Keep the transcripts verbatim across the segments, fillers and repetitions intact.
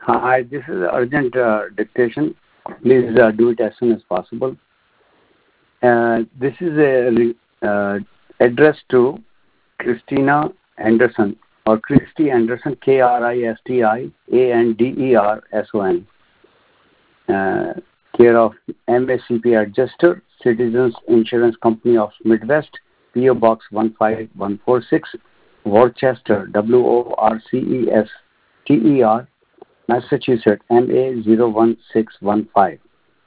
Hi, this is urgent uh, dictation. Please uh, do it as soon as possible. Uh, this is a uh, address to Christina Anderson or Christy Anderson, K R I S T I A N D E R S O N. Uh, care of M A C P Adjuster, Citizens Insurance Company of Midwest, P O Box one five one four six, Worcester, W O R C E S T E R, Massachusetts, M A zero one six one five.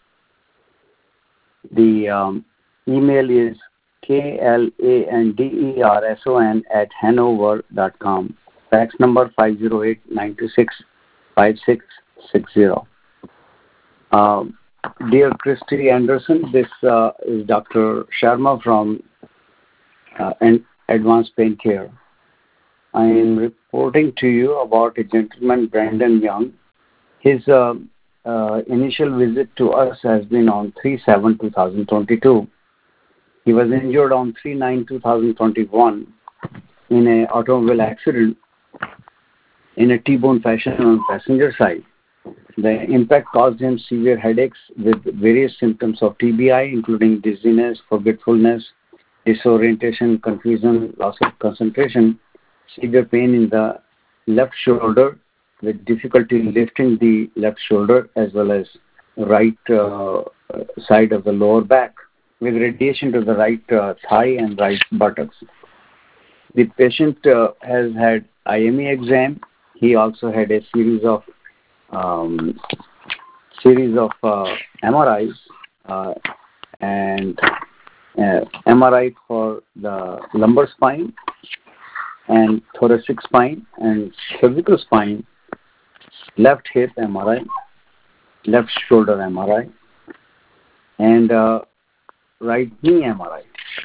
The um, email is K L A N D E R S O N at Hanover dot com. Fax number five zero eight, nine two six, five six six zero. Um, dear Christy Anderson, this uh, is Doctor Sharma from uh, Advanced Pain Care. I am reporting to you about a gentleman, Brandon Young. His uh, uh, initial visit to us has been on three seven twenty twenty-two. He was injured on three nine twenty twenty-one in an automobile accident in a T-bone fashion on the passenger side. The impact caused him severe headaches with various symptoms of T B I, including dizziness, forgetfulness, disorientation, confusion, loss of concentration, severe pain in the left shoulder with difficulty lifting the left shoulder as well as right uh, side of the lower back with radiation to the right uh, thigh and right buttocks. The patient uh, has had I M E exam. He also had a series of um, series of uh, M R Is uh, and uh, M R I for the lumbar spine and thoracic spine and cervical spine, left hip M R I, left shoulder M R I, and uh, right knee M R I.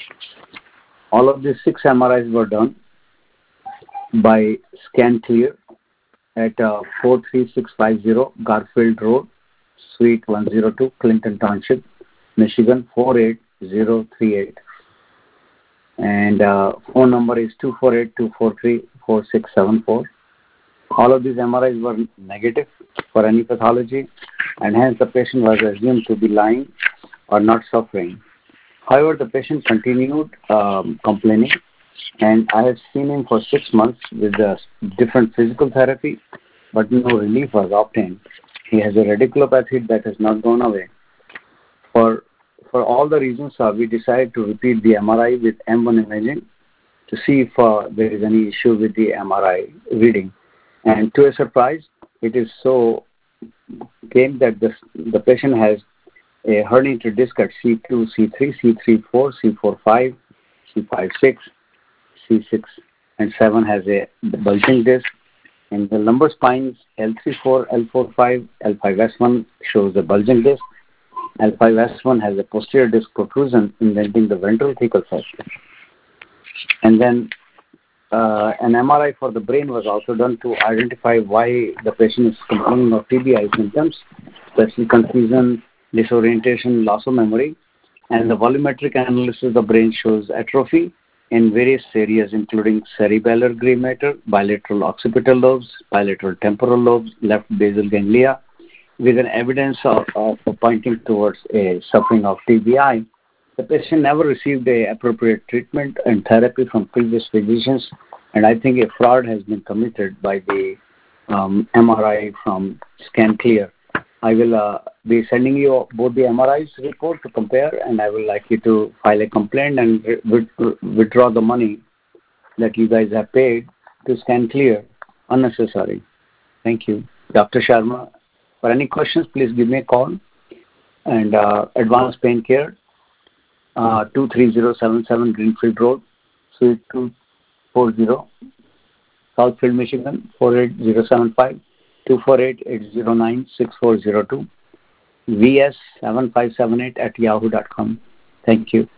All of these six M R Is were done by ScanClear at uh, four three six five zero Garfield Road, Suite one oh two, Clinton Township, Michigan four eight zero three eight. And uh, phone number is two four eight, two four three, four six seven four. All of these M R Is were negative for any pathology, and hence the patient was assumed to be lying or not suffering. However, the patient continued um, complaining, and I have seen him for six months with uh, different physical therapy, but no relief was obtained. He has a radiculopathy that has not gone away. For for all the reasons, uh, we decided to repeat the M R I with M one imaging to see if uh, there is any issue with the M R I reading. And to a surprise, it is so came that the, the patient has a herniated disc at C two, C three, C three four, C four five, C five six, C six, and seven has a bulging disc. And the lumbar spines L three four, L four five, L five S one shows the bulging disc. L five S one has a posterior disc protrusion indenting the ventral thecal fascia. And then uh, an M R I for the brain was also done to identify why the patient is complaining of T B I symptoms, especially confusion, disorientation, loss of memory. And the volumetric analysis of the brain shows atrophy in various areas, including cerebellar gray matter, bilateral occipital lobes, bilateral temporal lobes, left basal ganglia, with an evidence of, of pointing towards a suffering of T B I. The patient never received a appropriate treatment and therapy from previous physicians, and I think a fraud has been committed by the um, M R I from ScanClear. I will uh, be sending you both the M R Is report to compare, and I will like you to file a complaint and re- withdraw the money that you guys have paid to ScanClear unnecessary. Thank you. Doctor Sharma, for any questions, please give me a call. And uh, Advanced Pain Care, uh, two three zero seven seven Greenfield Road, Suite two forty, Southfield, Michigan four eight zero seven five, two four eight, eight zero nine, six four zero two, V S seven five seven eight at yahoo dot com. Thank you.